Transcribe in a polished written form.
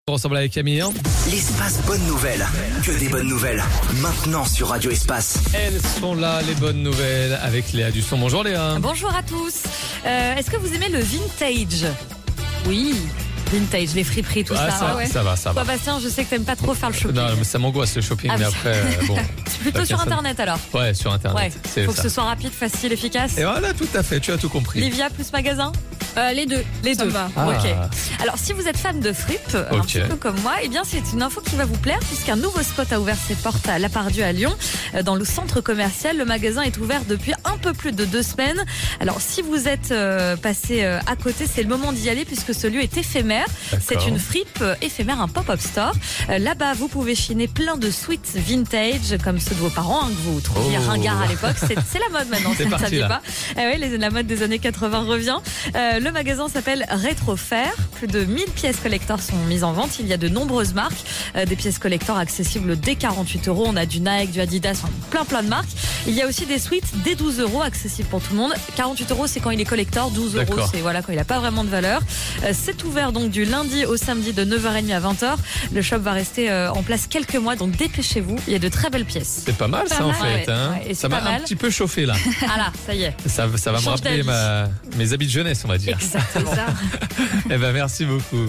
On ressemble avec Camille. L'espace bonne nouvelle. Que des bonnes nouvelles. Maintenant sur Radio Espace. Elles sont là, les bonnes nouvelles, avec Léa Dusson. Bonjour Léa. Bonjour à tous. Est-ce que vous aimez le vintage ? Oui, vintage, les friperies, tout ça. Ça va. Toi, Bastien, je sais que t'aimes pas trop faire le shopping. Non, mais ça m'angoisse le shopping, mais après, bon. Plutôt sur Internet alors. Ouais, sur Internet. Ouais. Faut que ce soit rapide, facile, efficace. Et voilà, tout à fait, tu as tout compris. Livia plus magasin ? Les deux. Ça me va. Ah. Ok. Alors, si vous êtes fan de fripes, un petit peu comme moi, eh bien, c'est une info qui va vous plaire puisqu'un nouveau spot a ouvert ses portes à Lapardieu à Lyon, dans le centre commercial. Le magasin est ouvert depuis un peu plus de 2 semaines. Alors, si vous êtes passé à côté, c'est le moment d'y aller puisque ce lieu est éphémère. C'est une fripe éphémère, un pop-up store. Là-bas, vous pouvez chiner plein de sweats vintage comme ceux de vos parents, que vous trouviez ringards à l'époque. C'est la mode maintenant, si vous ne saviez pas. La mode des années 80 revient. Le magasin s'appelle Rétrofaire. Plus de 1000 pièces collector sont mises en vente. Il y a de nombreuses marques. Des pièces collector accessibles dès 48 €. On a du Nike, du Adidas, plein de marques. Il y a aussi des suites dès 12 € accessibles pour tout le monde. 48 €, c'est quand il est collector. 12 €, c'est quand il n'a pas vraiment de valeur. C'est ouvert donc du lundi au samedi de 9h30 à 20h. Le shop va rester en place quelques mois, donc dépêchez-vous. Il y a de très belles pièces. C'est pas mal ça en fait. Ouais, ça m'a un petit peu chauffé là. Ah là, ça y est. Ça va me rappeler mes habits de jeunesse, on va dire. Exactement. Eh ben merci beaucoup.